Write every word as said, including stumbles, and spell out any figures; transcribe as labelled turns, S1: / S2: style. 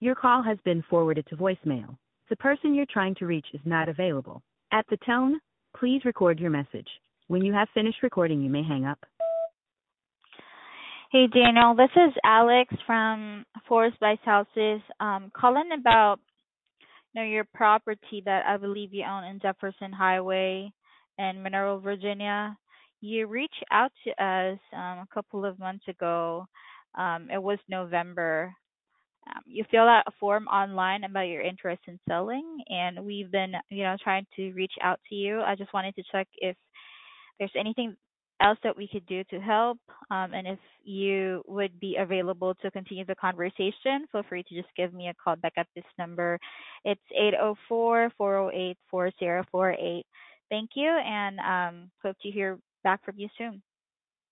S1: Your call has been forwarded to voicemail. The person you're trying to reach is not available. At the tone, please record your message. When you have finished recording, you may hang up.
S2: Hey Daniel, this is Alex from Forest by Houses. Um, calling about you know your property that I believe you own in Jefferson Highway in Monroe, Virginia. You reached out to us um, a couple of months ago. Um, it was November. Um, you fill out a form online about your interest in selling, and we've been you know trying to reach out to you. I just wanted to check if there's anything else that we could do to help, um, and if you would be available to continue the conversation, feel free to just give me a call back at this number. It's eight zero four, four zero eight, four zero four eight. Thank you, and um, hope to hear back from you soon.